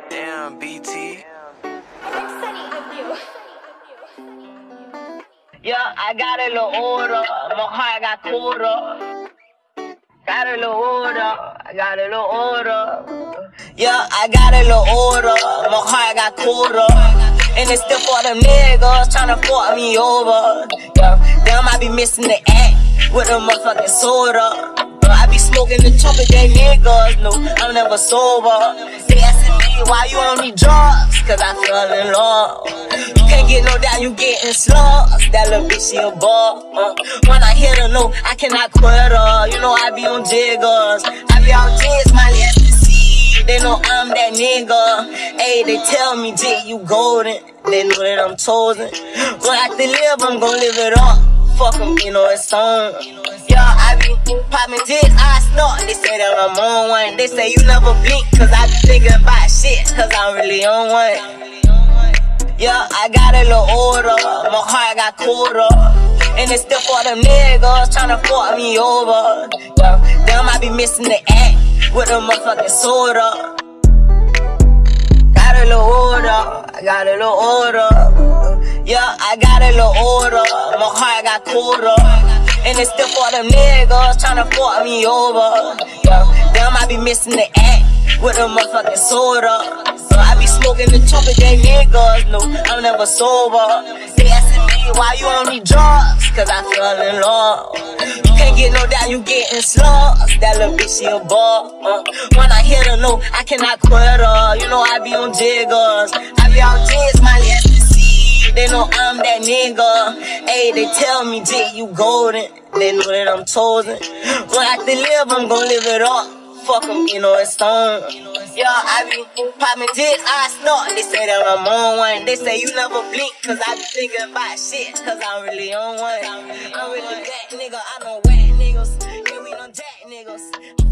Damn, BT. Yeah, I got a little order. My heart got quarter. Got a little order. I got a little order. Yeah, I got a little order. My heart got quarter. And it's still for them niggas tryna fuck me over. Yeah, damn, I be missing the act with a motherfucking soda. I be smoking the chocolate, they niggas know I'm never sober. They asking me why you on these drugs, cause I fell in love. You can't get no down, you getting slugs. That little bitch, she a bug. When I hit her, no, I cannot quit her. You know I be on jiggers. I be on jigs, my ecstasy. They know I'm that nigga. Hey, they tell me, Jig, you golden. They know that I'm chosen. When I can live, I'm gon' live it up. Fuck 'em, you know it's on. Yeah, I be poppin' jigs, I snort. They say that I'm on one. They say you never blink, cause I be thinking about shit, cause I'm really on one. Yeah, I got a little order. My heart got quarter. And it's still for them niggas tryna fuck me over. Yeah, damn, I be missing the act with a motherfucking soda. Got a little order. I got a little order. Yeah, I got a little order. My heart got quarter. And it's still for them niggas tryna fuck me over. Yeah, damn, I be missing the act with a motherfucking soda. So I be smoking the chocolate, they niggas know I'm never sober. They asking me why you on these drugs, cause I fell in love. You can't get no down, you getting slugs. That little bitch, she a bug. When I hit her, no, I cannot quit her. You know I be on jiggers. I be on jigs, my ecstasy. They know I'm that nigga. Hey, they tell me, Jig, you golden. They know that I'm chosen. When I can live, I'm gon' live it up. Fuck 'em, you know it's on. Yeah, I be poppin' jigs, I snort. They say that I'm on one. They say you never blink, cause I be thinking about shit, cause I'm really on one. I'm really that nigga, I know whack niggas. Yeah, we know jack niggas.